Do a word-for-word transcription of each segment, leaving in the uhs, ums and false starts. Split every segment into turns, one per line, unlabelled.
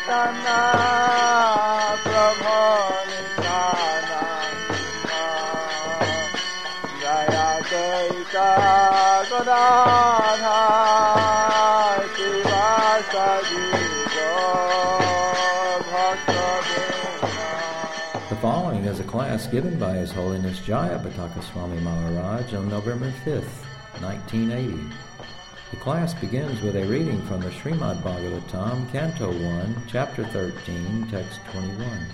Chaitanya Prabhu Nityananda Jaya Chaita Gadadhara Sivasadi Bhakta Vrinda.
The following is a class given by His Holiness Jayapataka Swami Maharaj on November fifth, nineteen eighty. The class begins with a reading from the Srimad Bhagavatam, Canto one, Chapter thirteen, Text twenty-one.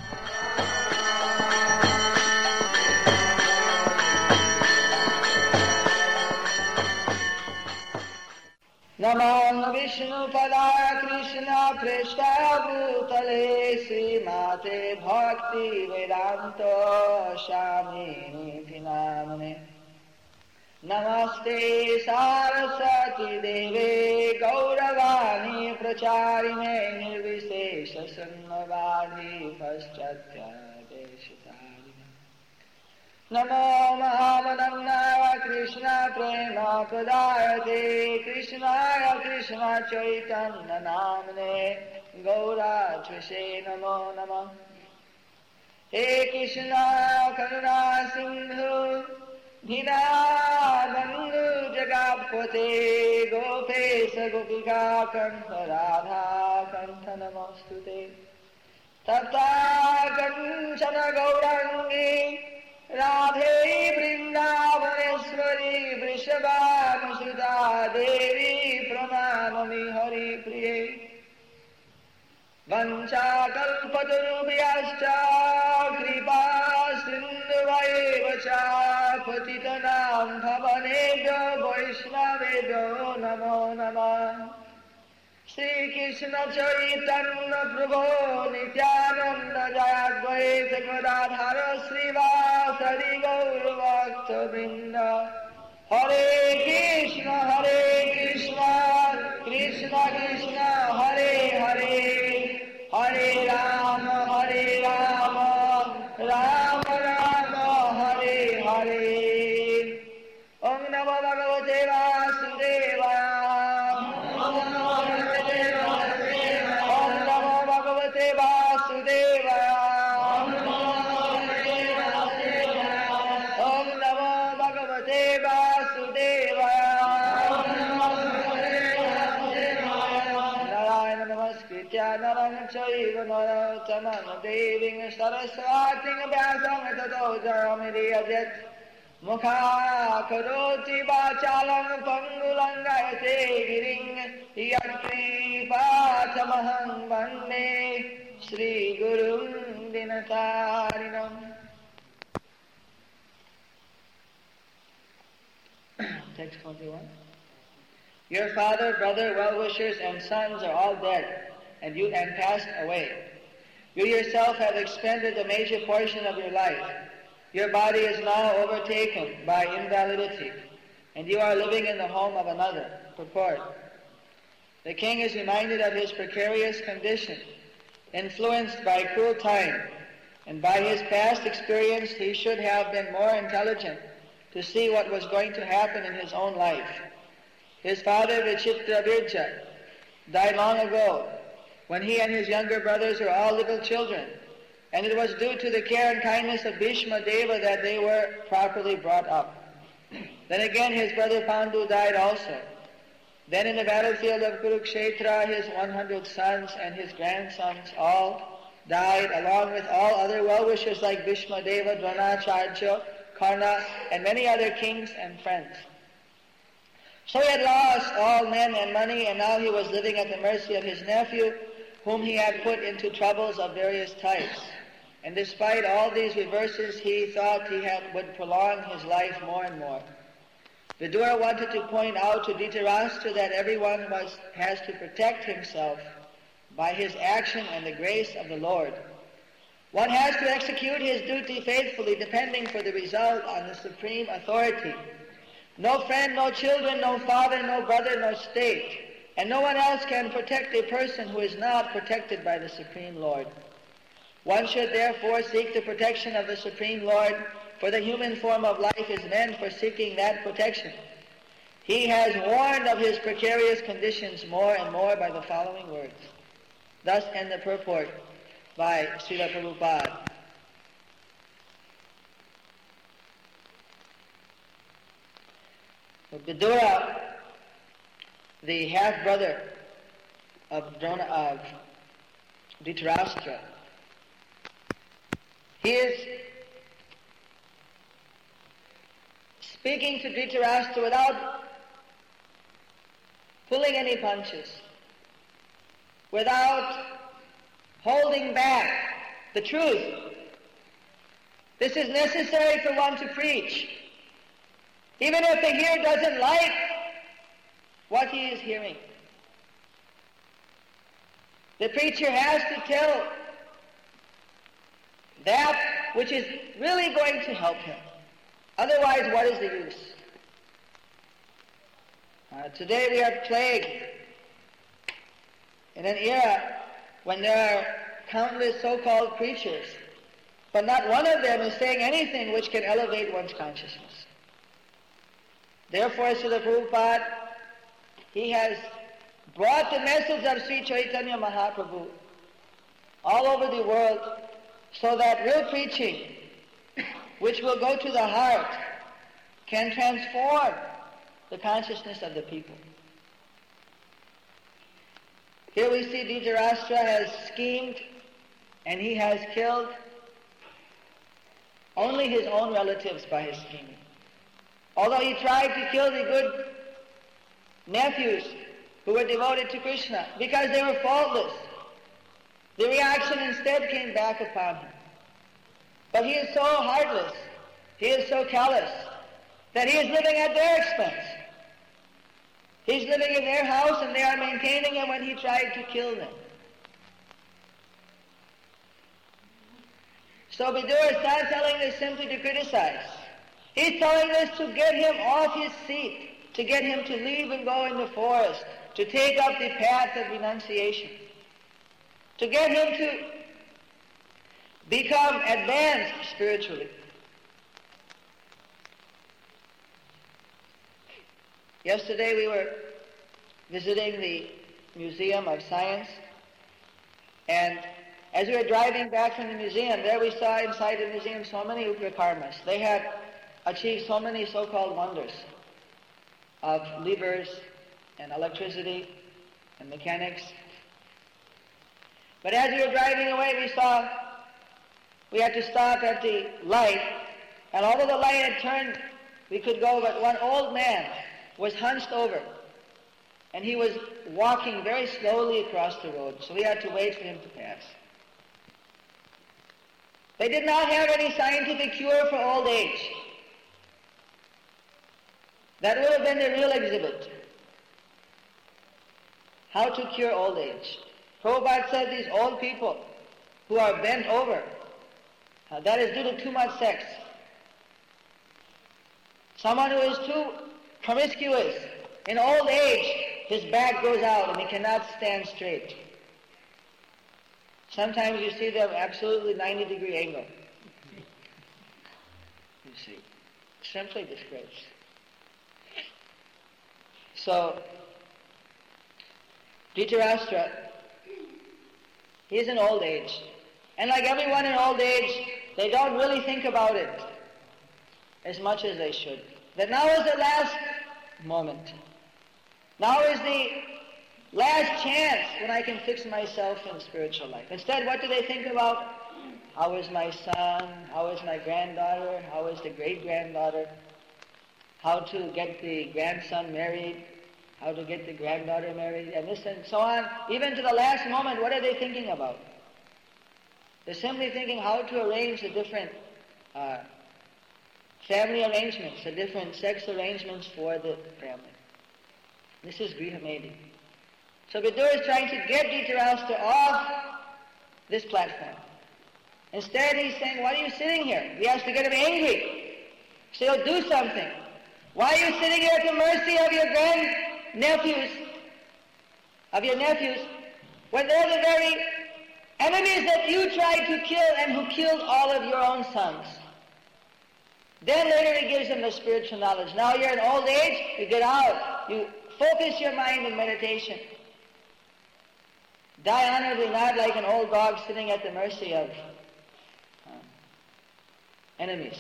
Namo Vishnu Padaya Krishna Prestaya Bhutale Srimate Bhakti Vedanta Swami Namane Namaste Saraswati Deve Gauravani Pracharine Nirvishesha Sannavadi Paschatya Deshitarine Namo Mahamananda Krishna Prema Pradayate Krishnaya Krishna Chaitanya Namane Gaura Trishe Namo Namo He Krishna Karuna Sindhu Dhinabandhu Jagapate Gopesa Gopika Kantha Radha Kantha Namostute Tata Kanchana Gaurangi Radhe Vrindavaneshwari Vrishabhanusuta Devi Pranamami Hari Priye Vancha Kalpatarubhyascha Kripa Sindhuvayevacha Patitanam Bhavanebhyo Vaishnavebhyo Namo Namah Shri Krishna Chaitanya Prabhu Nityananda Jaya Advaita Gadadhara Srivasadi Gaura Bhakta Vrinda Hare Krishna Hare Krishna Krishna Krishna Hare Hare Hare Rama Hare Rama Rama Rama Hare Hare Om Namo Bhagavate Vasudevaya Om Namo Bhagavate Vasudevaya Om Namo Bhagavate Vasudevaya Narayana Namaskritya Naram Chaiva Narottamam Devim Saraswatim Vyasam Tato Jaramidiyajat Mukha Karoti Vachalam Pangulangayate Giring Yatkripatamaham Vande Shri Gurum Dinatarinam. Text twenty-one. Your father, brother, well-wishers, and sons are all dead, and you and passed away. You yourself have expended a major portion of your life. Your body is now overtaken by invalidity, and you are living in the home of another. Purport. The king is reminded of his precarious condition, influenced by cruel time, and by his past experience he should have been more intelligent to see what was going to happen in his own life. His father, Vichitra Virja, died long ago, when he and his younger brothers were all little children, and it was due to the care and kindness of Bhishma Deva that they were properly brought up. Then again his brother Pandu died also. Then in the battlefield of Kurukshetra his one hundred sons and his grandsons all died, along with all other well-wishers like Bhishma Deva, Dronacharya, Karna, and many other kings and friends. So he had lost all men and money, and now he was living at the mercy of his nephew, whom he had put into troubles of various types. And despite all these reverses, he thought he had, would prolong his life more and more. Vidura wanted to point out to Dhritarashtra that everyone was, has to protect himself by his action and the grace of the Lord. One has to execute his duty faithfully, depending for the result on the supreme authority. No friend, no children, no father, no brother, no state, and no one else can protect a person who is not protected by the Supreme Lord. One should therefore seek the protection of the Supreme Lord, for the human form of life is meant for seeking that protection. He has warned of his precarious conditions more and more by the following words. Thus end the purport by Srila Prabhupada. Vidura, the half-brother of, Drona, of Dhritarashtra, he is speaking to Dhritarashtra without pulling any punches, without holding back the truth. This is necessary for one to preach. Even if the hearer doesn't like what he is hearing, the preacher has to tell that which is really going to help him. Otherwise, what is the use? Uh, today we are plagued in an era when there are countless so-called preachers, but not one of them is saying anything which can elevate one's consciousness. Therefore, Srila Prabhupada, he has brought the message of Sri Chaitanya Mahaprabhu all over the world so that real preaching, which will go to the heart, can transform the consciousness of the people. Here we see Dhritarashtra has schemed and he has killed only his own relatives by his scheming. Although he tried to kill the good nephews who were devoted to Krishna because they were faultless, the reaction instead came back upon him. But he is so heartless, he is so callous, that he is living at their expense. He's living in their house and they are maintaining him when he tried to kill them. So Vidura is not telling this simply to criticize. He's telling this to get him off his seat, to get him to leave and go in the forest, to take up the path of renunciation, to get him to become advanced spiritually. Yesterday we were visiting the Museum of Science, and as we were driving back from the museum, there we saw inside the museum so many Upakarmas. They had achieved so many so-called wonders of levers and electricity and mechanics. But as we were driving away, we saw we had to stop at the light, and although the light had turned, we could go, but one old man was hunched over, and he was walking very slowly across the road, so we had to wait for him to pass. They did not have any scientific cure for old age. That would have been the real exhibit. How to cure old age. Prabhupada said these old people who are bent over, uh, that is due to too much sex. Someone who is too promiscuous, in old age, his back goes out and he cannot stand straight. Sometimes you see them absolutely ninety degree angle. You see, simply disgrace. So, Dhritarashtra, he is in old age. And like everyone in old age, they don't really think about it as much as they should. That now is the last moment. Now is the last chance when I can fix myself in spiritual life. Instead, what do they think about? How is my son? How is my granddaughter? How is the great-granddaughter? How to get the grandson married? How to get the granddaughter married? And this and so on. Even to the last moment, what are they thinking about? They're simply thinking how to arrange the different uh, family arrangements, the different sex arrangements for the family. This is Grihamedi. So Vidura is trying to get Dhritarashtra off this platform. Instead, he's saying, why are you sitting here? He has to get him angry. So he'll do something. Why are you sitting here at the mercy of your grand-nephews, of your nephews, when they're the very enemies that you tried to kill and who killed all of your own sons? Then later he gives them the spiritual knowledge. Now you're in old age, you get out, you focus your mind in meditation. Die honorably, not like an old dog sitting at the mercy of uh, enemies.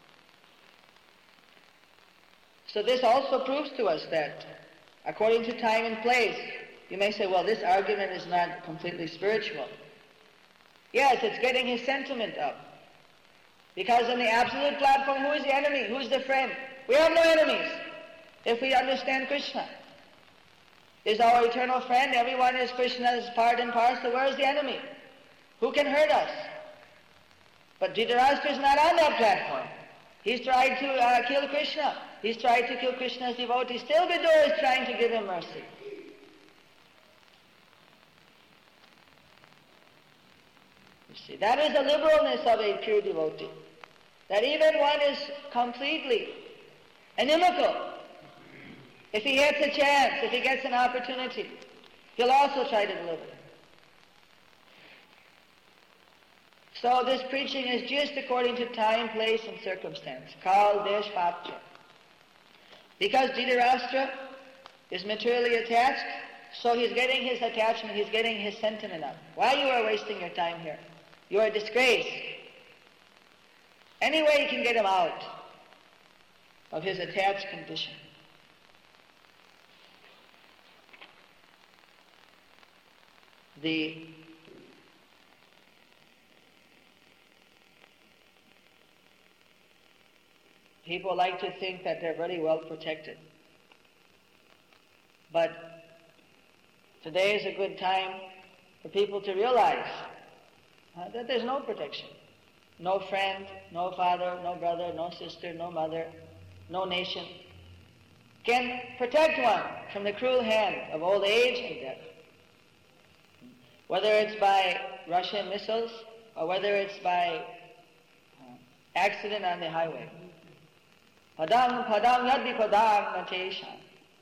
So this also proves to us that according to time and place, you may say, well, this argument is not completely spiritual. Yes, it's getting his sentiment up. Because on the absolute platform, who is the enemy? Who is the friend? We have no enemies if we understand Krishna. Is our eternal friend. Everyone is Krishna's part and parcel. Where is the enemy? Who can hurt us? But Dhritarashtra is not on that platform. He's tried to uh, kill Krishna. He's tried to kill Krishna's devotee. Still Vidur is trying to give him mercy. You see, that is the liberalness of a pure devotee. That even one is completely inimical. If he gets a chance, if he gets an opportunity, he'll also try to deliver. So this preaching is just according to time, place, and circumstance. Kal, Desh, Patra. Because Dhritarashtra is materially attached, so he's getting his attachment, he's getting his sentiment up. Why you are wasting your time here? You are a disgrace. Any way you can get him out of his attached condition. The people like to think that they're very well protected. But today is a good time for people to realize uh, that there's no protection. No friend, no father, no brother, no sister, no mother, no nation can protect one from the cruel hand of old age and death. Whether it's by Russian missiles or whether it's by uh, accident on the highway. Padam padam yadvi padam natesham.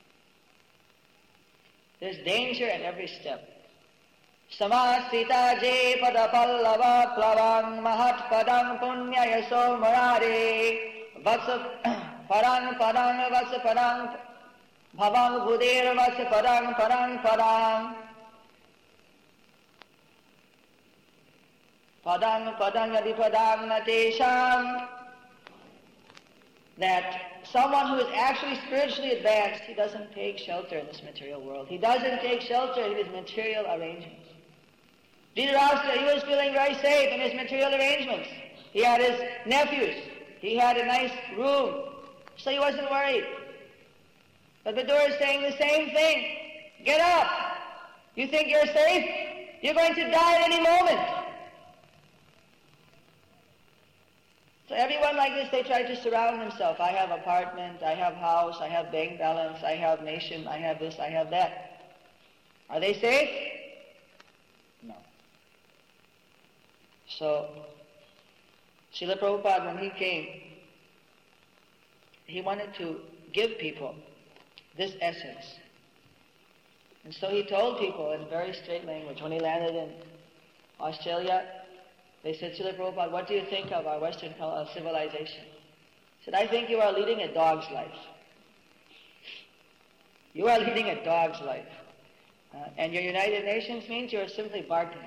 There's danger at every step. Samasita je padapallava plavang mahat padang punya yaso marare vasa parang parang vasa parang bhavang budir vasa parang parang parang padang padang yadi padang natesham. That someone who is actually spiritually advanced, he doesn't take shelter in this material world. He doesn't take shelter in his material arrangements. Dhritarashtra, he was feeling very safe in his material arrangements. He had his nephews. He had a nice room. So he wasn't worried. But Vidur is saying the same thing. Get up. You think you're safe? You're going to die at any moment. So everyone like this, they try to surround themselves. I have apartment, I have house, I have bank balance, I have nation, I have this, I have that. Are they safe? No. So, Srila Prabhupada, when he came, he wanted to give people this essence. And so he told people in very straight language, when he landed in Australia, they said, Srila Prabhupada, what do you think of our Western civilization? He said, I think you are leading a dog's life. You are leading a dog's life. Uh, and your United Nations means you are simply barking.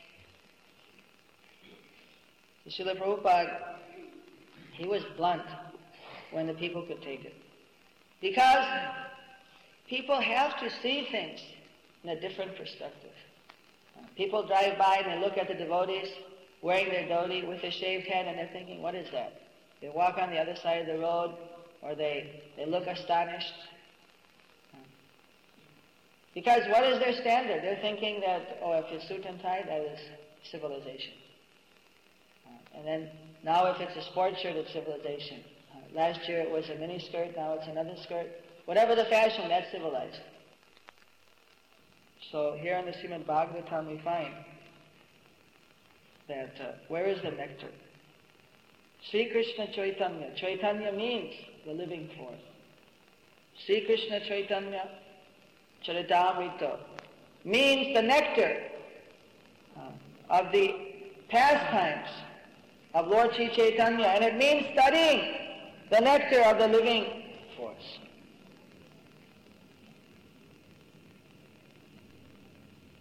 Srila Prabhupada, he was blunt when the people could take it. Because people have to see things in a different perspective. Uh, people drive by and they look at the devotees wearing their dhoti with a shaved head, and they're thinking, what is that? They walk on the other side of the road, or they, they look astonished. Because what is their standard? They're thinking that, oh, if it's suit and tie, that is civilization. Uh, and then, now if it's a sports shirt, it's civilization. Uh, last year it was a mini skirt, now it's another skirt. Whatever the fashion, that's civilized. So here in the Srimad Bhagavatam we find that uh, where is the nectar? Sri Krishna Chaitanya. Chaitanya means the living force. Sri Krishna Chaitanya Charitamrita means the nectar uh, of the pastimes of Lord Sri Chaitanya, and it means studying the nectar of the living force.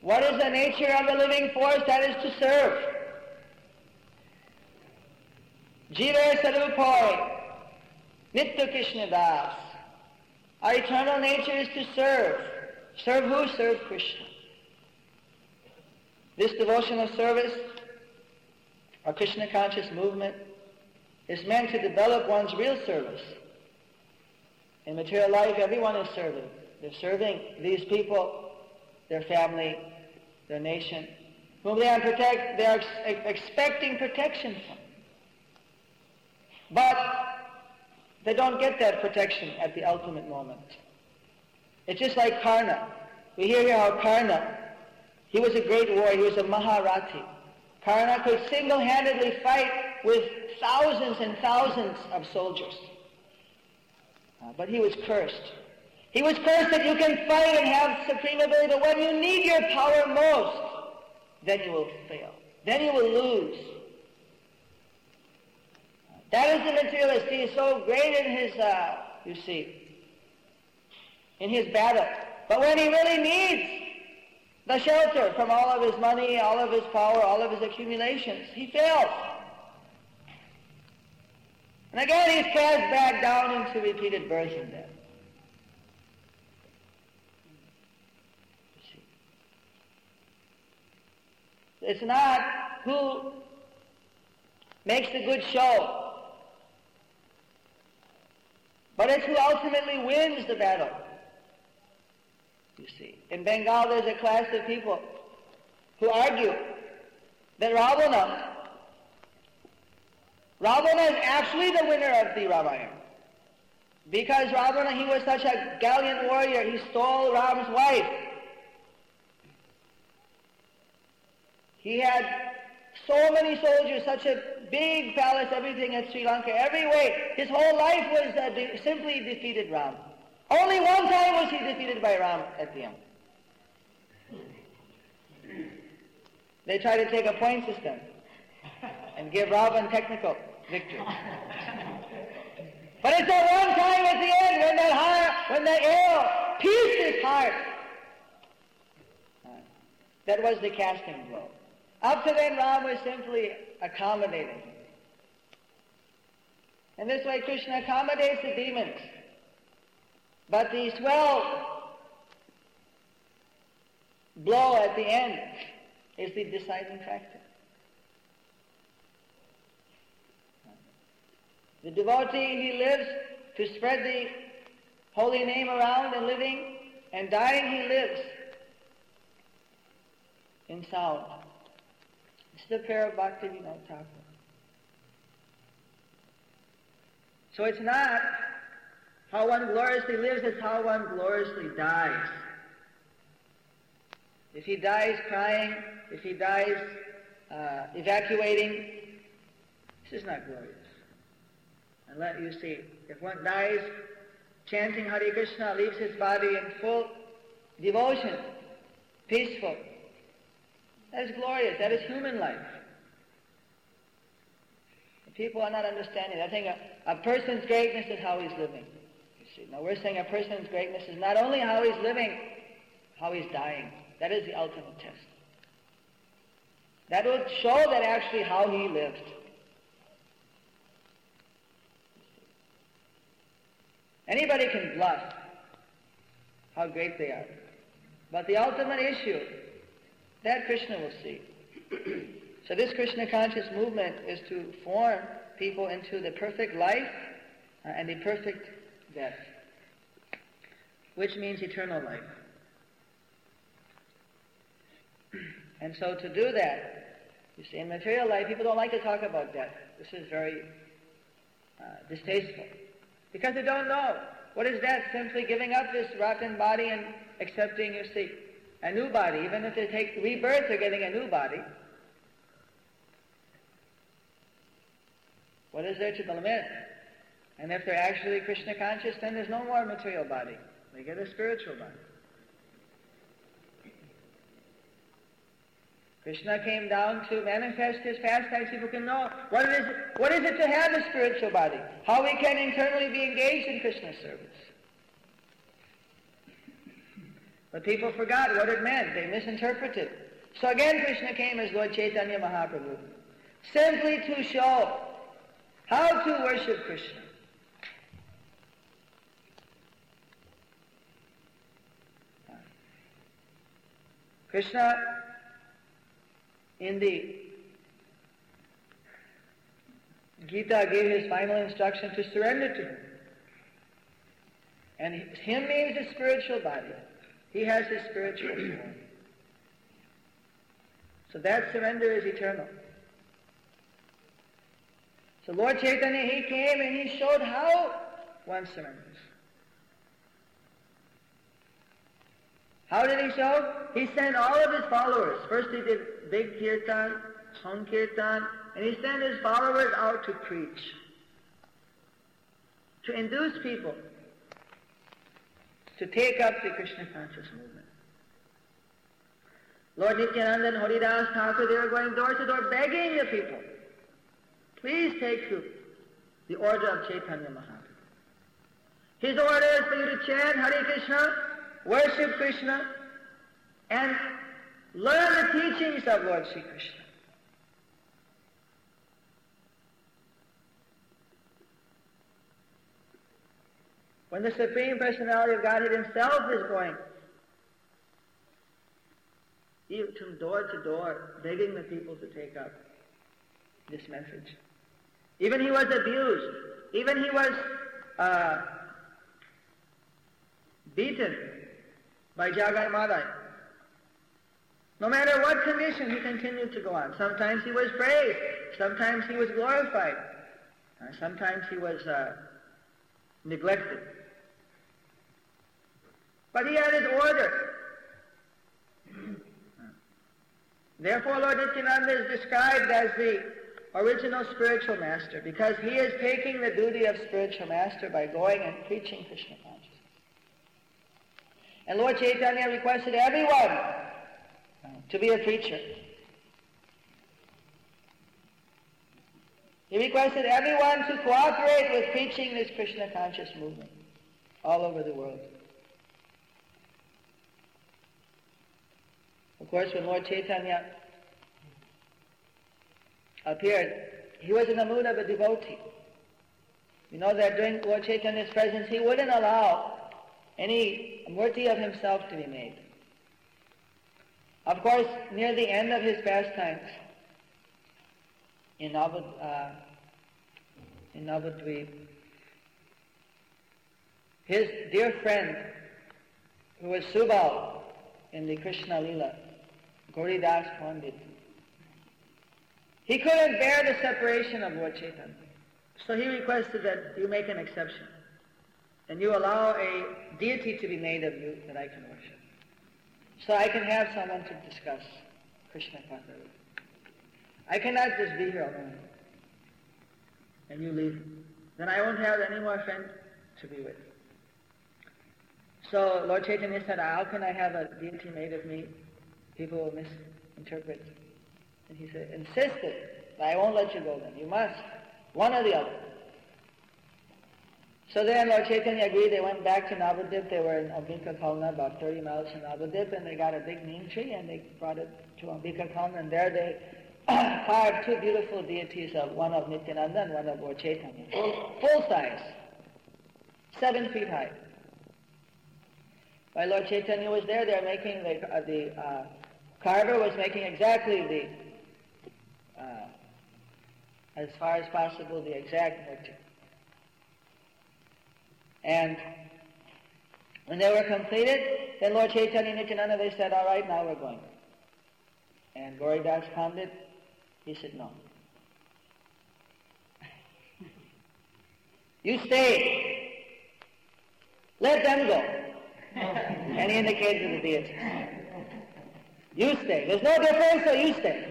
What is the nature of the living force? That is to serve. Jiva Sarupoi, Nitya Krishna Das. Our eternal nature is to serve. Serve who? Serve Krishna. This devotional service, or Krishna conscious movement, is meant to develop one's real service. In material life, everyone is serving. They're serving these people, their family, their nation, whom they are, protect, they are ex- expecting protection from. But they don't get that protection at the ultimate moment. It's just like Karna. We hear here how Karna, he was a great warrior, he was a Maharathi. Karna could single-handedly fight with thousands and thousands of soldiers. Uh, but he was cursed. He was cursed that you can fight and have supreme ability, but when you need your power most, then you will fail. Then you will lose. That is the materialist. He is so great in his, uh, you see, in his battle. But when he really needs the shelter from all of his money, all of his power, all of his accumulations, he fails. And again, he's cast back down into repeated birth and death. It's not who makes the good show, but it's who ultimately wins the battle. You see, in Bengal there's a class of people who argue that Ravana, Ravana is actually the winner of the Ramayana. Because Ravana, he was such a gallant warrior, he stole Ram's wife. He had so many soldiers, such a big palace, everything at Sri Lanka, every way. His whole life was uh, de- simply defeated Ram. Only one time was he defeated by Ram at the end. They tried to take a point system and give Ravan technical victory. But it's that one time at the end when that heart, when that arrow pierced his heart. Uh, that was the casting blow. Up to then, Ram was simply accommodating. And this way Krishna accommodates the demons. But the swell blow at the end is the deciding factor. The devotee, he lives to spread the holy name around, and living, and dying he lives in sound. It's the prayer of Bhaktivinoda Thakur. So it's not how one gloriously lives, it's how one gloriously dies. If he dies crying, if he dies uh, evacuating, this is not glorious. And let you see, if one dies chanting Hare Krishna, leaves his body in full devotion, peaceful, that is glorious. That is human life. People are not understanding. I think a, a person's greatness is how he's living. You see, now we're saying a person's greatness is not only how he's living, how he's dying. That is the ultimate test. That will show that actually how he lived. Anybody can bluff how great they are. But the ultimate issue, that Krishna will see. So this Krishna conscious movement is to form people into the perfect life uh, and the perfect death, which means eternal life. And so to do that, you see, in material life, people don't like to talk about death. This is very uh, distasteful. Because they don't know. What is death? Simply giving up this rotten body and accepting, you see, a new body. Even if they take rebirth, they're getting a new body. What is there to lament? And if they're actually Krishna conscious, then there's no more material body. They get a spiritual body. Krishna came down to manifest his pastimes. People can know what it is, what is it to have a spiritual body, how we can internally be engaged in Krishna's service. But people forgot what it meant. They misinterpreted. So again Krishna came as Lord Chaitanya Mahaprabhu, simply to show how to worship Krishna. Krishna, in the Gita, gave his final instruction to surrender to him. And him means the spiritual body. He has his spiritual form. So that surrender is eternal. So Lord Chaitanya, he came and he showed how one surrenders. How did he show? He sent all of his followers. First he did big kirtan, sankirtan, and he sent his followers out to preach, to induce people to take up the Krishna conscious movement. Lord Nityananda and Haridas Thakur, they were going door to door begging the people, please take to the order of Chaitanya Mahaprabhu. His order is for you to chant Hare Krishna, worship Krishna, and learn the teachings of Lord Sri Krishna. When the Supreme Personality of Godhead himself is going from door to door, begging the people to take up this message. Even he was abused. Even he was uh, beaten by Jagat Madai. No matter what condition, he continued to go on. Sometimes he was praised. Sometimes he was glorified. Uh, sometimes he was uh, neglected. But he had his order. Therefore, Lord Nityananda is described as the original spiritual master, because he is taking the duty of spiritual master by going and preaching Krishna consciousness. And Lord Chaitanya requested everyone to be a preacher. He requested everyone to cooperate with preaching this Krishna conscious movement all over the world. Of course, when Lord Chaitanya appeared, he was in the mood of a devotee. You know that during Lord Chaitanya's presence, he wouldn't allow any murti of himself to be made. Of course, near the end of his pastimes, in Navad, uh, in Navadvip, his dear friend, who was Subal in the Krishna Lila, Gauridas Pandit, he couldn't bear the separation of Lord Chaitanya. So he requested that you make an exception and you allow a deity to be made of you that I can worship. So I can have someone to discuss Krishna properly. I cannot just be here alone and you leave. Then I won't have any more friends to be with. So Lord Chaitanya said, how can I have a deity made of me? People will misinterpret. And he said, insisted, I won't let you go then. You must. One or the other. So then Lord Chaitanya agreed. They went back to Navadip. They were in Ambika Kalna, about thirty miles from Navadip, and they got a big neem tree and they brought it to Ambika Kalna, and there they carved two beautiful deities, of one of Nityananda and one of Lord Chaitanya. Full, full size. Seven feet high. While Lord Chaitanya was there, they were making the, uh, the uh, carver was making exactly the Uh, as far as possible, the exact murti. And when they were completed, then Lord Chaitanya and Nityananda, they said, all right, now we're going. And Gauridas Pandit, he said, no. You stay. Let them go. And he indicated to the deity. You stay. There's no difference, so you stay.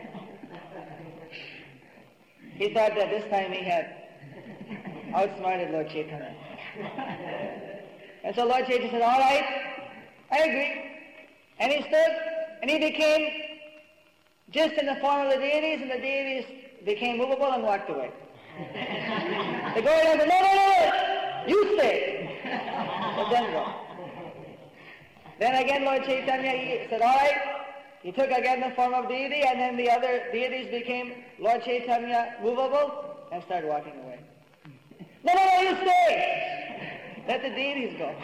He thought that this time he had outsmarted Lord Chaitanya. And so Lord Chaitanya said, all right, I agree. And he stood, and he became just in the form of the deities, and the deities became movable and walked away. The Gauridas said, no, no, no, no, you stay. Let them go. Then again Lord Chaitanya, he said, all right. He took again the form of deity, and then the other deities became Lord Chaitanya movable and started walking away. No, no, no, you stay! Let the deities go.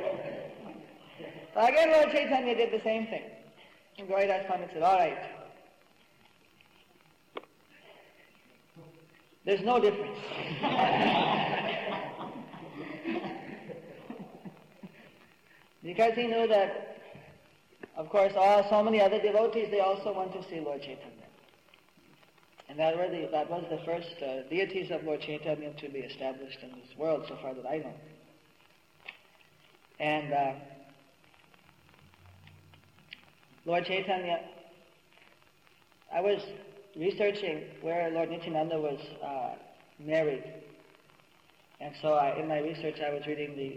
So again Lord Chaitanya did the same thing. And Gauridas Pandit said, all right. There's no difference. Because he knew that, of course, all so many other devotees, they also want to see Lord Chaitanya. And that, were the, that was the first uh, deities of Lord Chaitanya to be established in this world, so far that I know. And uh, Lord Chaitanya, I was researching where Lord Nityananda was uh, married. And so I, in my research I was reading the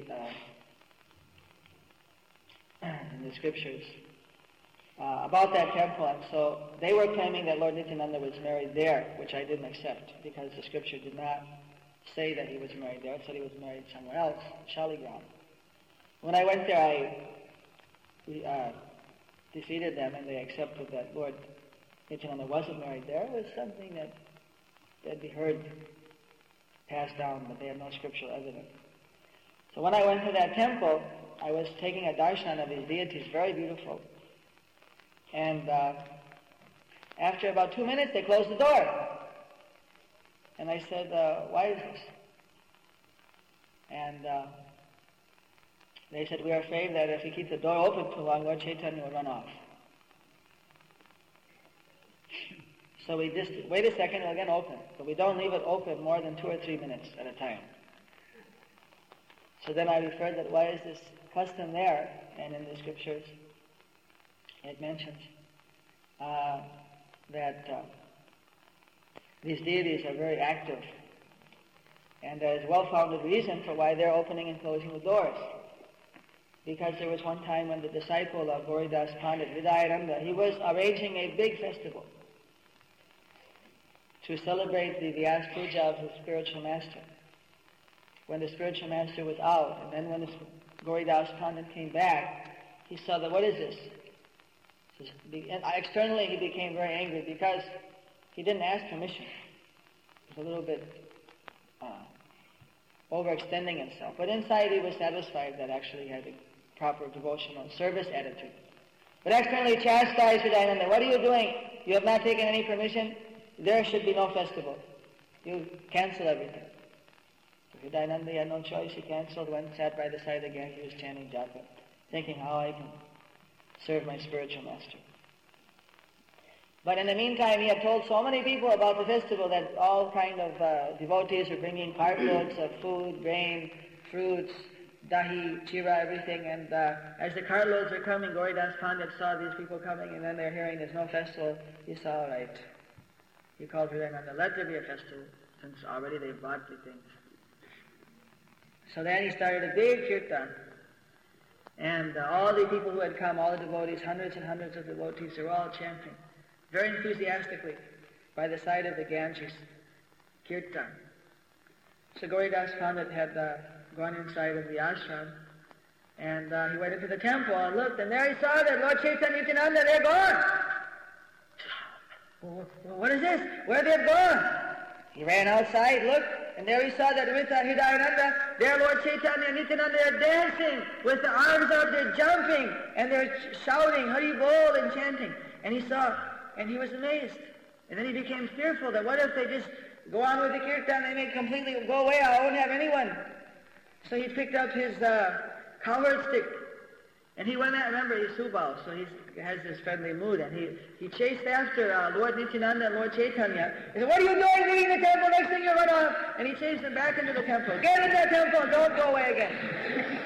uh, in the scriptures uh, about that temple. And so they were claiming that Lord Nityananda was married there, which I didn't accept because the scripture did not say that he was married there. It said he was married somewhere else, Shaligram. When I went there, I uh, defeated them and they accepted that Lord Nityananda wasn't married there. It was something that they'd be heard passed down, but they had no scriptural evidence. So when I went to that temple, I was taking a darshan of these deities, very beautiful. And uh, after about two minutes, they closed the door. And I said, uh, why is this? And uh, they said, we are afraid that if we keep the door open too long, Lord Chaitanya will run off. So we just, wait a second, it'll again open. But we don't leave it open more than two or three minutes at a time. So then I referred that why is this custom there? And in the scriptures, it mentions uh, that uh, these deities are very active. And there is well-founded reason for why they're opening and closing the doors. Because there was one time when the disciple of Gauridas Pandit, Hridayananda, he was arranging a big festival to celebrate the Vyas Puja of his spiritual master. When the spiritual master was out, and then when the Gauridas Pandit came back, he saw that, what is this? And externally he became very angry because he didn't ask permission. He was a little bit uh, overextending himself. But inside he was satisfied that actually he had a proper devotional service attitude. But externally he chastised Hridayananda. What are you doing? You have not taken any permission? There should be no festival. You cancel everything. So Hridayananda had no choice. He canceled, went, sat by the side again. He was chanting japa, thinking how I can serve my spiritual master. But in the meantime, he had told so many people about the festival that all kind of uh, devotees were bringing cartloads of food, grain, fruits, dahi, chira, everything. And uh, as the cartloads were coming, Gauridas Pandit saw these people coming, and then they're hearing there's no festival. He saw, all right. He called Hridayananda, let there be a festival, since already they bought the things. So then he started a big kirtan. And uh, all the people who had come, all the devotees, hundreds and hundreds of devotees, they were all chanting very enthusiastically by the side of the Ganges kirtan. So Gauridas Pandit had uh, gone inside of the ashram, and uh, he went into the temple and looked, and there he saw that Lord Chaitanya and Nityananda, they're gone. What is this? Where they've gone? He ran outside, looked, and there he saw that with Hridayananda, there Lord Chaitanya and Nityananda are dancing, with the arms out, they're jumping, and they're shouting, Hari Bol, and chanting. And he saw, and he was amazed. And then he became fearful that what if they just go on with the kirtan, they may completely go away, I won't have anyone. So he picked up his uh, cowherd stick, and he went out, remember he's Subal, so he has this friendly mood, and he, he chased after uh, Lord Nityananda and Lord Chaitanya. He said, what are you doing leaving the temple? Next thing you run off. And he chased them back into the temple. Get in that temple and don't go away again.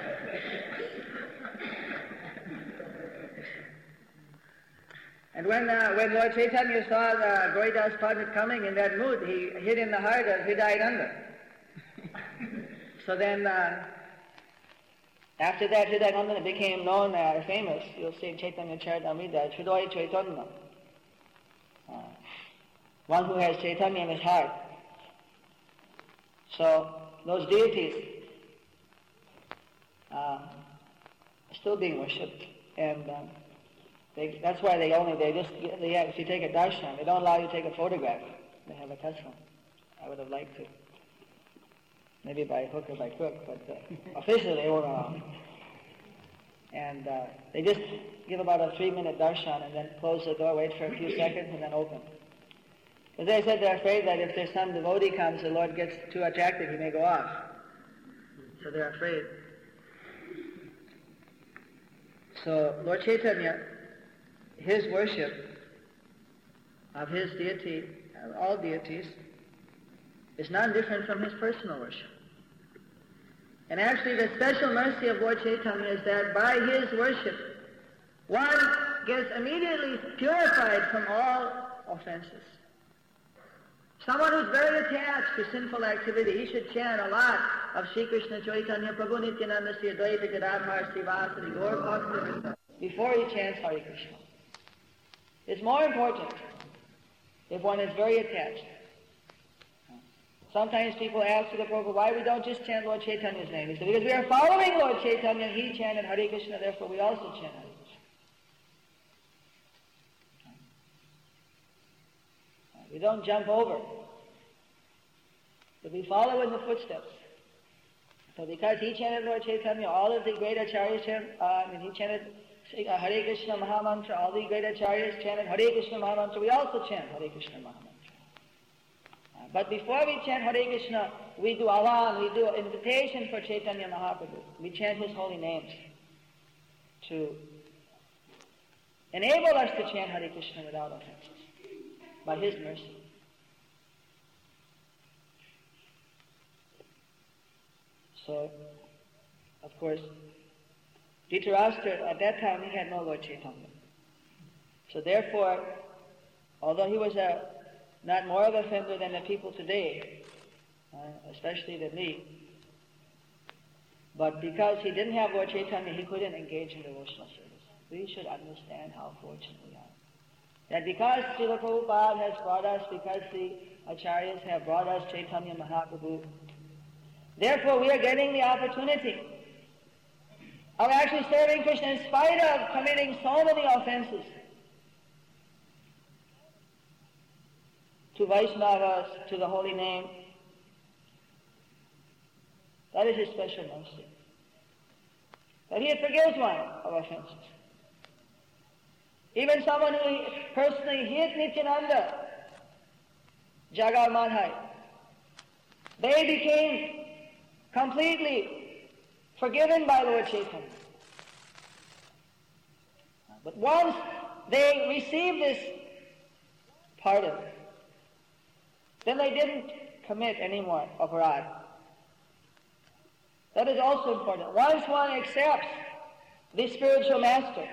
And when uh, when Lord Chaitanya saw the Gauridas Pandit coming in that mood, he hid in the heart of Hridayananda. So then, uh, after that, Hridayananda became known, uh, famous. You'll see in Chaitanya Charitamrita, Hridoy Chaitanya. Uh, one who has Chaitanya in his heart. So, those deities uh, still being worshipped, and um, they, that's why they only, they just, they, if you take a darshan, they don't allow you to take a photograph. They have a custom. I would have liked to. Maybe by hook or by crook, but uh, officially they won't allow. And uh, they just give about a three-minute darshan and then close the door, wait for a few seconds, and then open. As I said, they're afraid that if there's some devotee comes, the Lord gets too attractive, he may go off. So they're afraid. So Lord Chaitanya, his worship of his deity, of all deities, is not different from his personal worship. And actually the special mercy of Lord Chaitanya is that by his worship, one gets immediately purified from all offenses. Someone who's very attached to sinful activity, he should chant a lot of Sri Krishna Chaitanya Prabhu Nityananda Sri Advaita Gadadhar Srivasadi Gaur Bhaktivinoda before he chants Hare Krishna. It's more important if one is very attached. Sometimes people ask the Prabhupada, why we don't just chant Lord Chaitanya's name? He said, because we are following Lord Chaitanya, he chanted Hare Krishna, therefore we also chant Hare Krishna. We don't jump over, but we follow in the footsteps. So because he chanted Lord Chaitanya, all of the great acharyas chanted, uh, I mean, he chanted uh, Hare Krishna Mahamantra, all the great acharyas chanted Hare Krishna Mahamantra, we also chant Hare Krishna Mahamantra. But before we chant Hare Krishna, we do avan, we do invitation for Chaitanya Mahaprabhu. We chant his holy names to enable us to chant Hare Krishna without offenses, by his mercy. So, of course, Dhritarashtra, at that time, he had no Lord Chaitanya. So therefore, although he was a not more of an offender than the people today, uh, especially than me. But because he didn't have Lord Chaitanya, he couldn't engage in devotional service. We should understand how fortunate we are. That because Srila Prabhupada has brought us, because the acharyas have brought us Chaitanya Mahaprabhu, therefore we are getting the opportunity of actually serving Krishna in spite of committing so many offenses to Vaishnavas, to the holy name. That is his special mercy. That he forgives one of offenses. Even someone who personally hit Nityananda, Jagar Madhai, they became completely forgiven by Lord Chaitanya. But once they received this pardon, then they didn't commit any more aparad. That is also important. Once one accepts the spiritual master,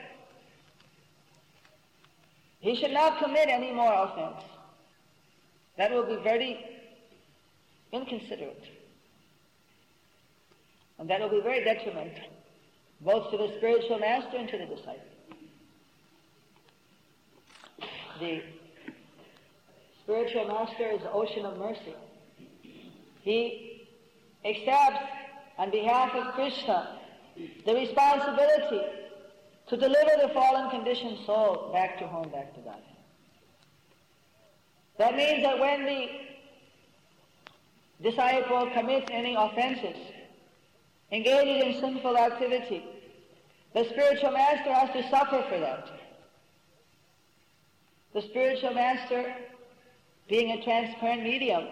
he should not commit any more offense. That will be very inconsiderate. And that will be very detrimental, both to the spiritual master and to the disciple. The spiritual master is the ocean of mercy. He accepts on behalf of Krishna the responsibility to deliver the fallen conditioned soul back to home, back to God. That means that when the disciple commits any offenses, engages in sinful activity, the spiritual master has to suffer for that. The spiritual master, being a transparent medium,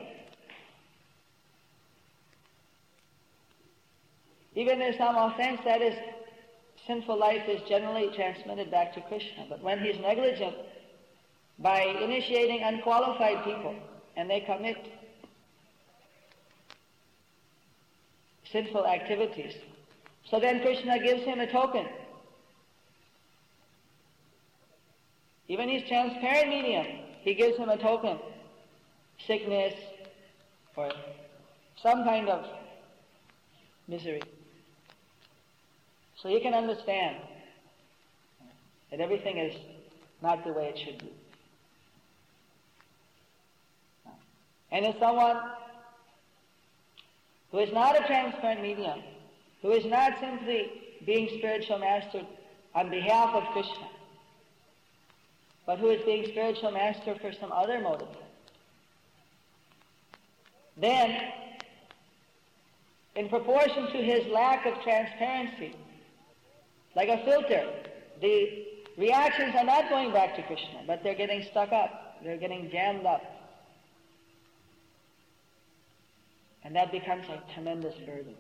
even if some offense, that is, sinful life is generally transmitted back to Krishna. But when he's negligent by initiating unqualified people and they commit sinful activities, so then Krishna gives him a token. Even his transparent medium, he gives him a token. Sickness or some kind of misery. So you can understand that everything is not the way it should be. And if someone who is not a transparent medium, who is not simply being spiritual master on behalf of Krishna, but who is being spiritual master for some other motive, then, in proportion to his lack of transparency, like a filter, the reactions are not going back to Krishna, but they're getting stuck up, they're getting jammed up. And that becomes a tremendous burden.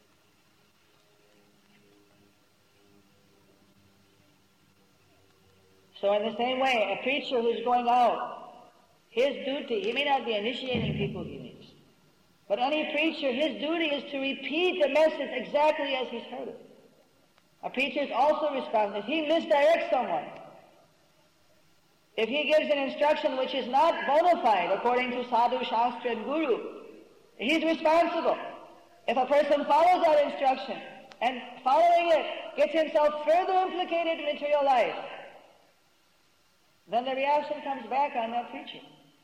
So in the same way, a preacher who's going out, his duty, he may not be initiating people he meets, but any preacher, his duty is to repeat the message exactly as he's heard it. A preacher is also responsible. If he misdirects someone, if he gives an instruction which is not bona fide according to sadhu, shastra, and guru, he's responsible. If a person follows that instruction and following it gets himself further implicated in material life, then the reaction comes back on that preacher.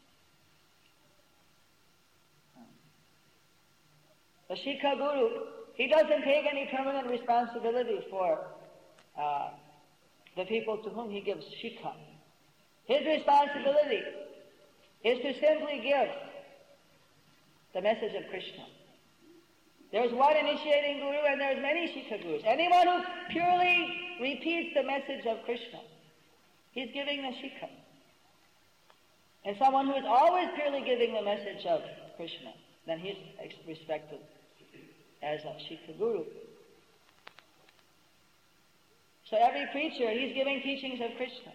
The Shikha Guru, he doesn't take any permanent responsibility for uh, the people to whom he gives Shikha. His responsibility is to simply give the message of Krishna. There's one initiating guru and there's many Shikha Gurus. Anyone who purely repeats the message of Krishna, he's giving the Shikha. And someone who is always purely giving the message of Krishna, then he's respected as a Shikha Guru. So every preacher, he's giving teachings of Krishna.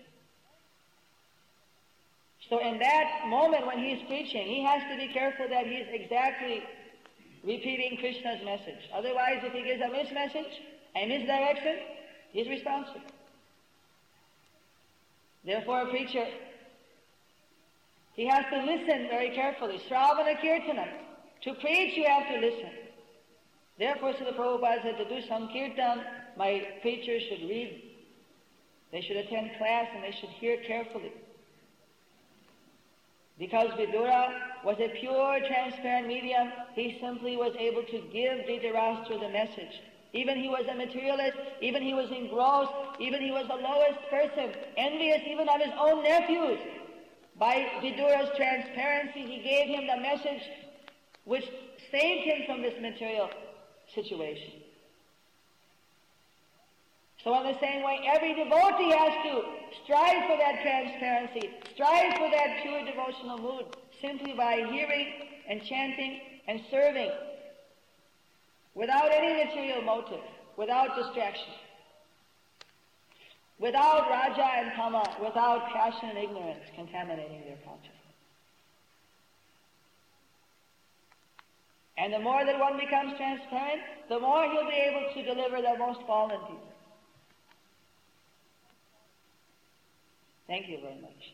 So in that moment when he's preaching, he has to be careful that he's exactly repeating Krishna's message. Otherwise, if he gives a mismessage, a misdirection, he's responsible. Therefore, a preacher, he has to listen very carefully. Sravana Kirtanam. To preach, you have to listen. Therefore, Srila Prabhupada said to do some kirtan, my preachers should read. They should attend class and they should hear carefully. Because Vidura was a pure, transparent medium, he simply was able to give Dhritarashtra the message. Even he was a materialist, even he was engrossed, even he was the lowest person, envious even of his own nephews. By Vidura's transparency, he gave him the message which saved him from this material situation. So in the same way, every devotee has to strive for that transparency, strive for that pure devotional mood, simply by hearing and chanting and serving, without any material motive, without distraction, without raja and tama, without passion and ignorance contaminating their culture. And the more that one becomes transparent, the more he'll be able to deliver the most fallen people. Thank you very much.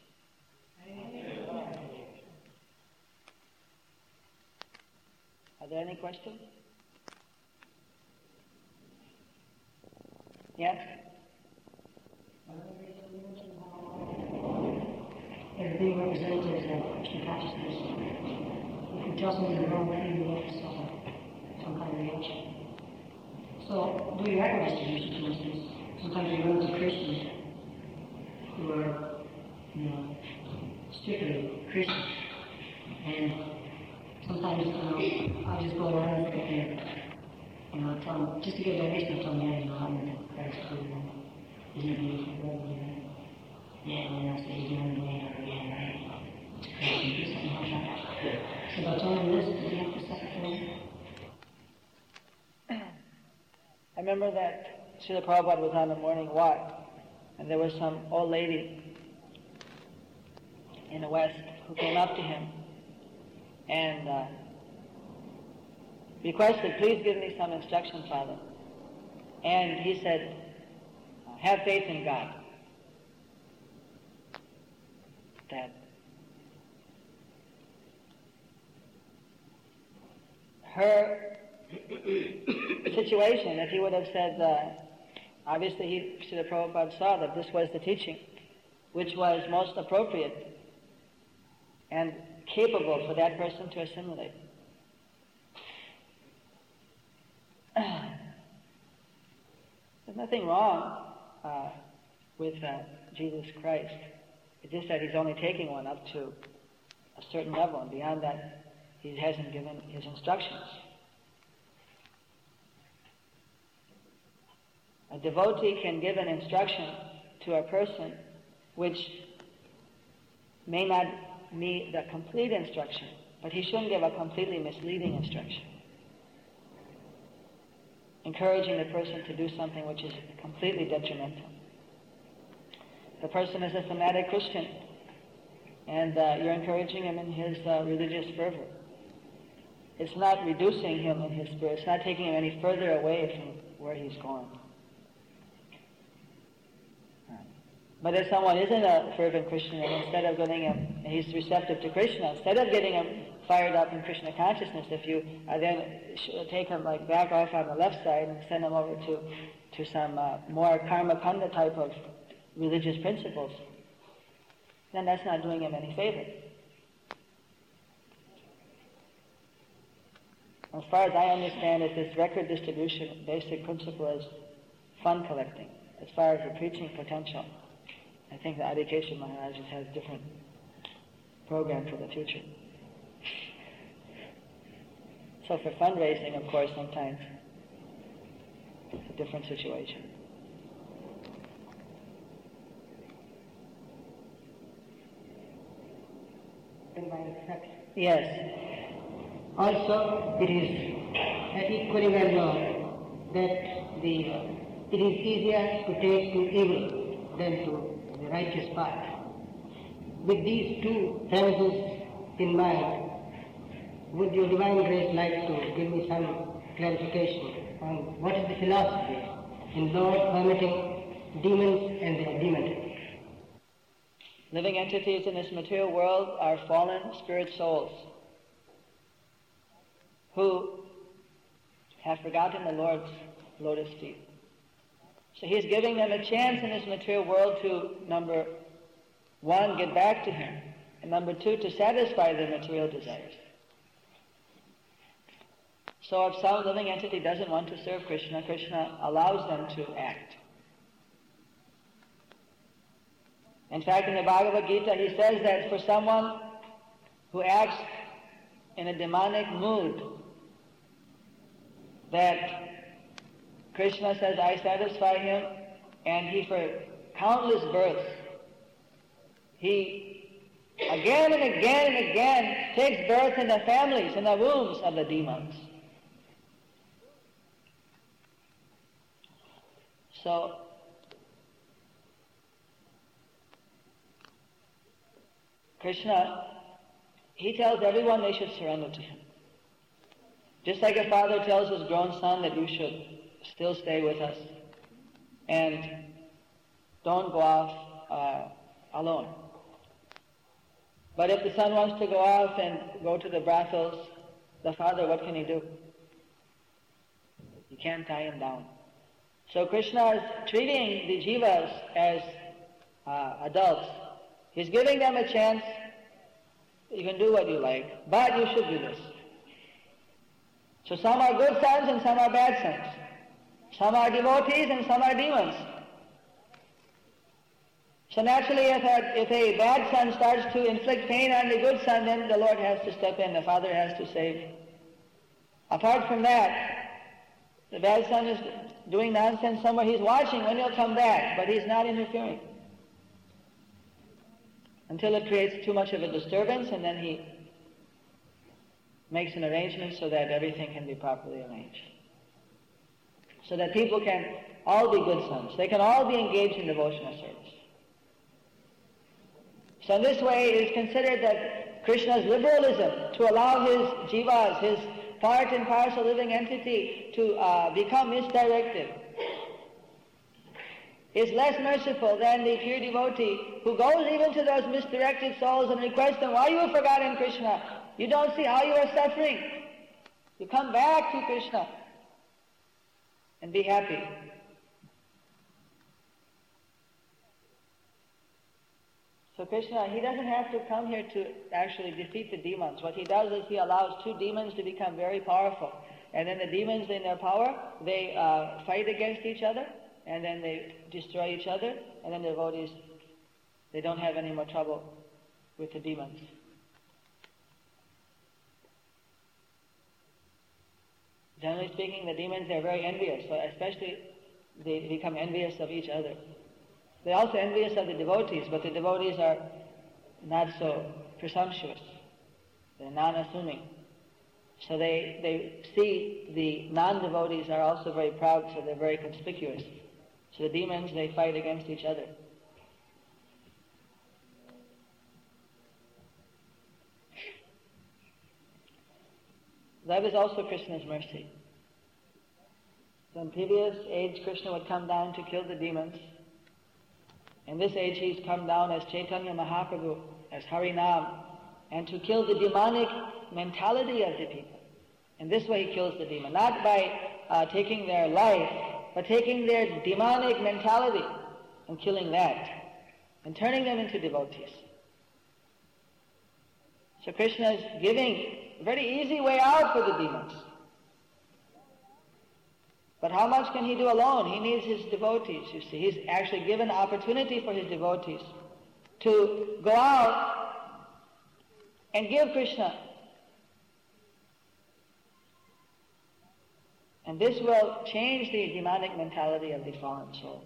Are there any questions? Yes?
Everything representative of Krishna consciousness. If you tell something the wrong thing, you have to suffer some kind of reaction. So, doing that restitution, for instance, sometimes you run into Christians who are, you know, strictly Christian. And sometimes, you know, I just go around and look at them, you know, tell them, just to get their history, tell them, yeah, you know, I'm in Christ, you know, isn't it beautiful, you know? Yeah, and then I say, you're doing the way over again, right? It's crazy, do something like that. So by telling them this, do you have to suffer for it?
I remember that Srila Prabhupada was on a morning walk, and there was some old lady in the West who came up to him and uh, requested, please give me some instruction, Father. And he said, have faith in God. That her situation, if he would have said, uh, obviously he, Srila Prabhupada saw that this was the teaching which was most appropriate and capable for that person to assimilate. nothing wrong uh, with uh, Jesus Christ. It's just that he's only taking one up to a certain level, and beyond that, he hasn't given his instructions. A devotee can give an instruction to a person which may not be the complete instruction, but he shouldn't give a completely misleading instruction, encouraging the person to do something which is completely detrimental. The person is a fanatic Christian, and uh, you're encouraging him in his uh, religious fervor. It's not reducing him in his spirit. It's not taking him any further away from where he's going. But if someone isn't a fervent Christian, and instead of getting him, and he's receptive to Krishna, instead of getting him fired up in Krishna consciousness, if you uh, then take him like back off on the left side and send him over to, to some uh, more karma kanda type of religious principles, then that's not doing him any favor. As far as I understand it, this record distribution basic principle is fund collecting. As far as the preaching potential, I think the Adhikesha Maharaj has a different program for the future. So for fundraising, of course, sometimes it's a different situation. Yes.
Also, it is equally well known that the it is easier to take to evil than to the righteous path. With these two premises in mind, would your Divine Grace like to give me some clarification on what is the philosophy in Lord permitting demons and their demonry?
Living entities in this material world are fallen spirit souls who have forgotten the Lord's lotus feet. So he's giving them a chance in this material world to, number one, get back to him, and number two, to satisfy their material desires. So if some living entity doesn't want to serve Krishna, Krishna allows them to act. In fact, in the Bhagavad Gita, he says that for someone who acts in a demonic mood, that Krishna says, I satisfy him, and he for countless births, he again and again and again takes birth in the families, in the wombs of the demons. So, Krishna, he tells everyone they should surrender to him. Just like a father tells his grown son that you should still stay with us and don't go off uh, alone. But if the son wants to go off and go to the brothels, the father, what can he do? He can't tie him down. So Krishna is treating the jivas as uh, adults. He's giving them a chance. You can do what you like, but you should do this. So some are good sons and some are bad sons. Some are devotees and some are demons. So naturally, if a, if a bad son starts to inflict pain on the good son, then the Lord has to step in, the Father has to save. Apart from that, the bad son is doing nonsense somewhere. He's watching when he'll come back, but he's not interfering. Until it creates too much of a disturbance, and then he makes an arrangement so that everything can be properly arranged. So that people can all be good sons. They can all be engaged in devotional service. So in this way it is considered that Krishna's liberalism to allow his jivas, his part and parcel living entity to uh, become misdirected is less merciful than the pure devotee who goes even to those misdirected souls and requests them, why you have forgotten Krishna? You don't see how you are suffering. You come back to Krishna and be happy. So Krishna, he doesn't have to come here to actually defeat the demons. What he does is he allows two demons to become very powerful. And then the demons in their power, they uh, fight against each other. and then they destroy each other, and then the devotees, they don't have any more trouble with the demons. Generally speaking, the demons, they're very envious, so especially they become envious of each other. They're also envious of the devotees, but the devotees are not so presumptuous. They're non-assuming. So they, they see the non-devotees are also very proud, so they're very conspicuous. So the demons, they fight against each other. That is also Krishna's mercy. So in previous age, Krishna would come down to kill the demons. In this age, he's come down as Chaitanya Mahaprabhu, as Harinam, and to kill the demonic mentality of the people. In this way, he kills the demon, not by uh, taking their life, but taking their demonic mentality and killing that, and turning them into devotees. So Krishna is giving a very easy way out for the demons. But how much can he do alone? He needs his devotees, you see. He's actually given opportunity for his devotees to go out and give Krishna. And this will change the demonic mentality of the fallen souls.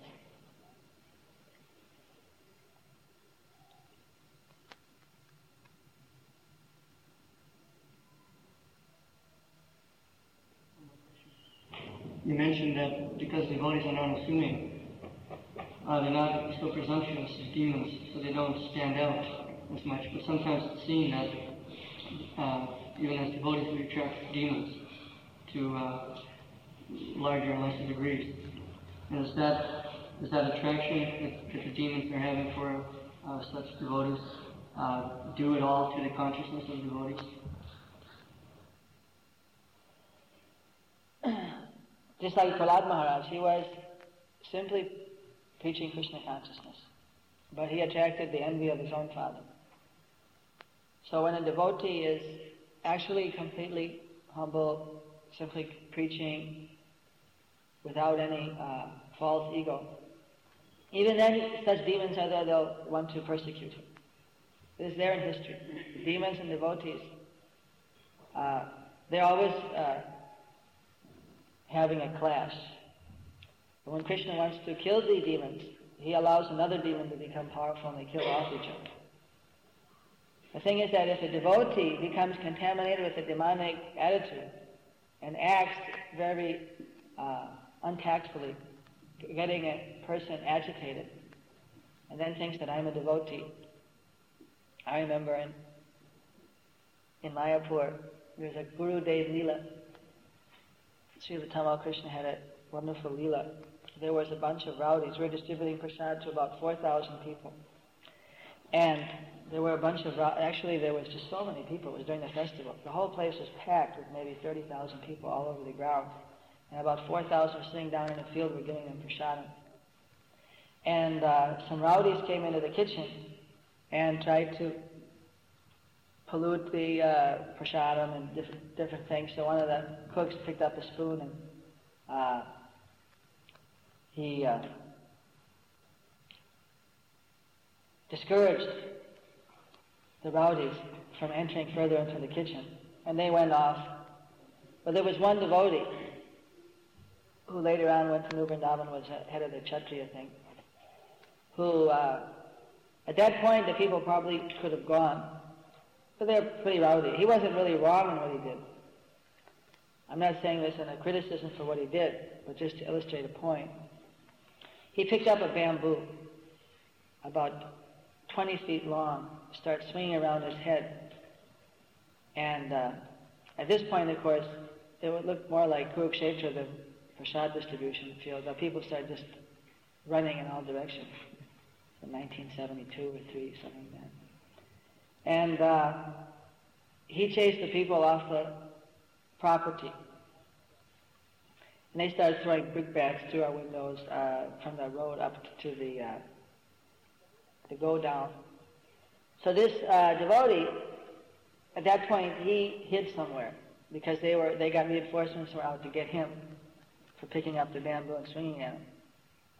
You mentioned that because devotees are non-assuming, uh, they're not so presumptuous as demons, so they don't stand out as much. But sometimes it's seen that uh, even as devotees, we attract demons to uh, larger and lesser degrees. And is that is that attraction that, that the demons are having for uh, such devotees uh, due at all to the consciousness of devotees?
Just like Prahlad Maharaj, he was simply preaching Krishna consciousness, but he attracted the envy of his own father. So when a devotee is actually completely humble, simply preaching without any uh, false ego, even then such demons are there, they'll want to persecute him. This is there in history. The demons and devotees, uh, they're always uh, having a clash. But when Krishna wants to kill the demons, he allows another demon to become powerful and they kill off each other. The thing is that if a devotee becomes contaminated with a demonic attitude and acts very uh, untactfully, getting a person agitated, and then thinks that I'm a devotee. I remember in, in Mayapur, there's a Guru Dev Leela. Srila Tamal Krishna had a wonderful Leela. There was a bunch of rowdies. We were distributing prasad to about four thousand people. And there were a bunch of, actually there was just so many people. It was during the festival. The whole place was packed with maybe thirty thousand people all over the ground. And about four thousand were sitting down in the field. We were giving them prasadam. And uh, some rowdies came into the kitchen and tried to pollute the uh, prasadam and different, different things. So one of the cooks picked up a spoon and uh, he uh, discouraged the rowdies from entering further into the kitchen. And they went off. But there was one devotee who later on went to New Vrindavan, was head of the Kshatriya thing, who uh, at that point the people probably could have gone. But they're pretty rowdy. He wasn't really wrong in what he did. I'm not saying this in a criticism for what he did, but just to illustrate a point. He picked up a bamboo about twenty feet long, started swinging around his head. And uh, at this point, of course, it would look more like Kurukshetra, the prasad distribution field. The people started just running in all directions. In nineteen seventy-two or three, something like that. And uh, he chased the people off the property. And they started throwing brickbats through our windows uh, from the road up to the, uh, the go down. So this uh, devotee, at that point, he hid somewhere because they were they got reinforcements were out to get him for picking up the bamboo and swinging at him.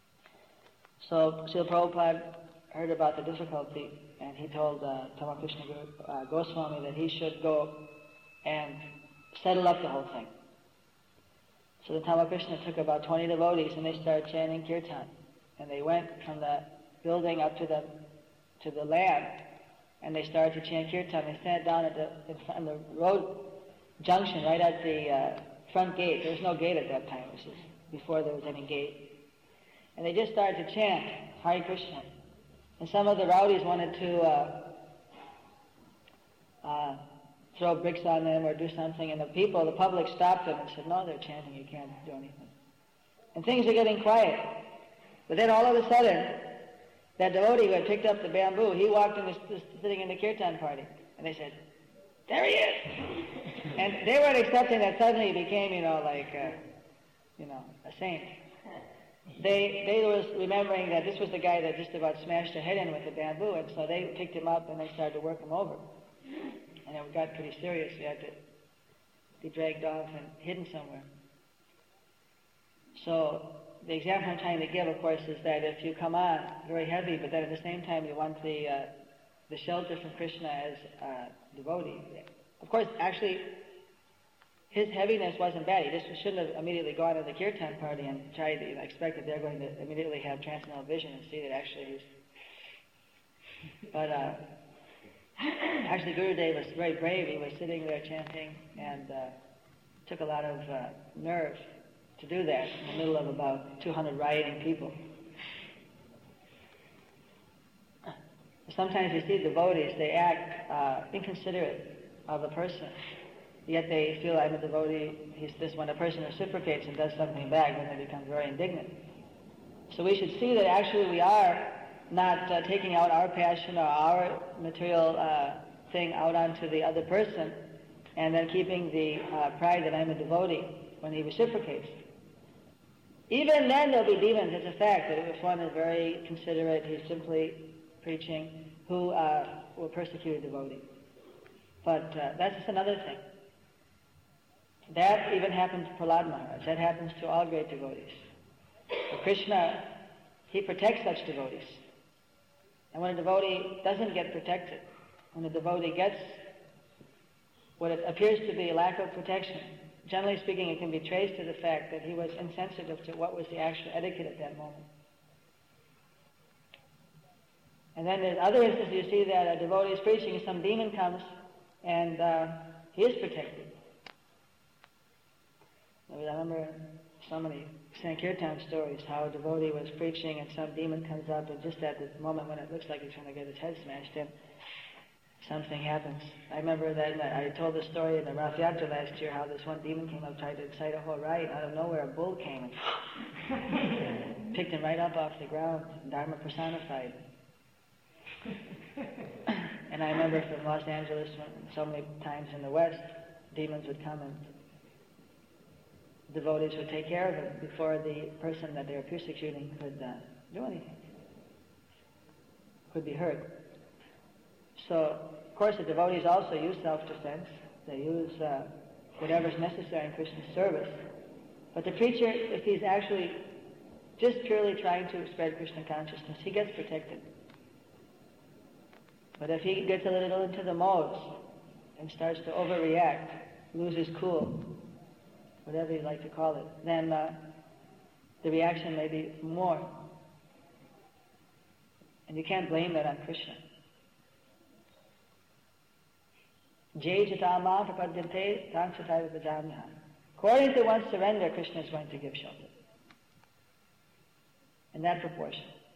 So Srila Prabhupada heard about the difficulty, and he told uh, Tamakrishna uh, Goswami that he should go and settle up the whole thing. So the Tamakrishna took about twenty devotees, and they started chanting kirtan. And they went from the building up to the to the land, and they started to chant kirtan. They sat down at the in front, on the road junction, right at the uh, front gate. There was no gate at that time. This is before there was any gate. And they just started to chant Hare Krishna. And some of the rowdies wanted to uh, uh, throw bricks on them or do something, and the people, the public stopped them and said, no, they're chanting, you can't do anything. And things are getting quiet. But then all of a sudden, that devotee who had picked up the bamboo, he walked in, was sitting in the kirtan party, and they said, there he is! And they weren't accepting that suddenly he became, you know, like, uh, you know, a saint. They they was remembering that this was the guy that just about smashed their head in with the bamboo, and so they picked him up and they started to work him over. And it got pretty serious. He had to be dragged off and hidden somewhere. So the example I'm trying to give, of course, is that if you come on very heavy, but then at the same time you want the uh, the shelter from Krishna as a devotee. Of course, actually, his heaviness wasn't bad. He just shouldn't have immediately gone to the kirtan party and tried to you know, expect that they're going to immediately have transcendental vision and see that actually he's... But uh, actually Gurudev was very brave. He was sitting there chanting and uh, took a lot of uh, nerve to do that in the middle of about two hundred rioting people. Sometimes you see devotees, they act uh, inconsiderate of a person. Yet they feel, I'm a devotee, he's this. When a person reciprocates and does something back, then they become very indignant. So we should see that actually we are not uh, taking out our passion or our material uh, thing out onto the other person, and then keeping the uh, pride that I'm a devotee when he reciprocates. Even then there'll be demons. It's a fact that if one is very considerate, he's simply preaching, who uh, will persecute a devotee. But uh, that's just another thing. That even happens to Prahlad Maharaj. That happens to all great devotees. But Krishna, he protects such devotees. And when a devotee doesn't get protected, when a devotee gets what it appears to be a lack of protection, generally speaking, it can be traced to the fact that he was insensitive to what was the actual etiquette at that moment. And then in other instances, you see that a devotee is preaching and some demon comes and uh, he is protected. I remember so many Sankirtan stories, how a devotee was preaching and some demon comes up, and just at the moment when it looks like he's trying to get his head smashed in, something happens. I remember that I told the story in the Rath Yatra last year, how this one demon came up, tried to incite a whole riot. Out of nowhere, a bull came and picked him right up off the ground, Dharma personified. And I remember from Los Angeles, when so many times in the West, demons would come and devotees would take care of him before the person that they were persecuting could uh, do anything, could be hurt. So, of course, the devotees also use self-defense. They use uh, whatever is necessary in Krishna's service. But the preacher, if he's actually just purely trying to spread Krishna consciousness, he gets protected. But if he gets a little into the modes and starts to overreact, loses cool, whatever you like to call it, then uh, the reaction may be more. And you can't blame that on Krishna. Jai Chitama Prapadyante Tang Chataiva Bhajamyaha. According to one's surrender, Krishna is going to give shelter. In that proportion.